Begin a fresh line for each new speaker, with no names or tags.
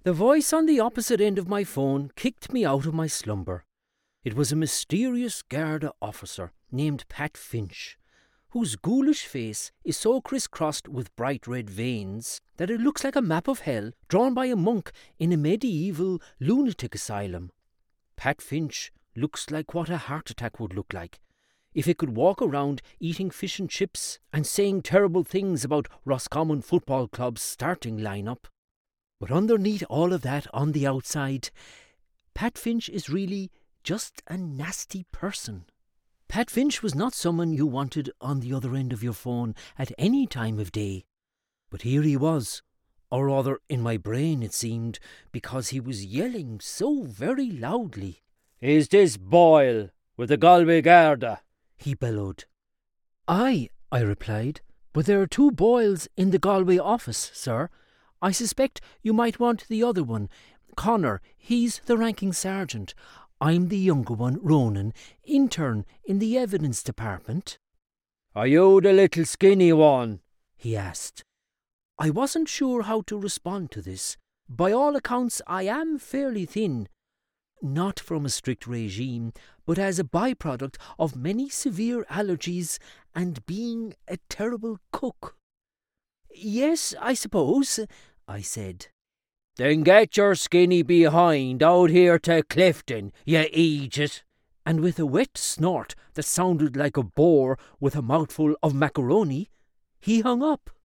The voice on the opposite end of my phone kicked me out of my slumber. It was a mysterious Garda officer named Pat Finch, whose ghoulish face is so crisscrossed with bright red veins that it looks like a map of hell drawn by a monk in a medieval lunatic asylum. Pat Finch looks like what a heart attack would look like if it could walk around eating fish and chips and saying terrible things about Roscommon Football Club's starting lineup. But underneath all of that, on the outside, Pat Finch is really just a nasty person. Pat Finch was not someone you wanted on the other end of your phone at any time of day. But here he was, or rather in my brain it seemed, because he was yelling so very loudly.
"Is this Boyle with the Galway Garda?"
he bellowed. Aye, I replied, but there are 2 Boyles in the Galway office, sir. I suspect you might want the other one. Connor, he's the ranking sergeant. I'm the younger one, Ronan, intern in the evidence department.
"Are you the little skinny one?"
he asked. I wasn't sure how to respond to this. By all accounts, I am fairly thin. Not from a strict regime, but as a byproduct of many severe allergies and being a terrible cook. "Yes, I suppose," I said.
"Then get your skinny behind out here to Clifton, you idiot."
And with a wet snort that sounded like a boar with a mouthful of macaroni, he hung up.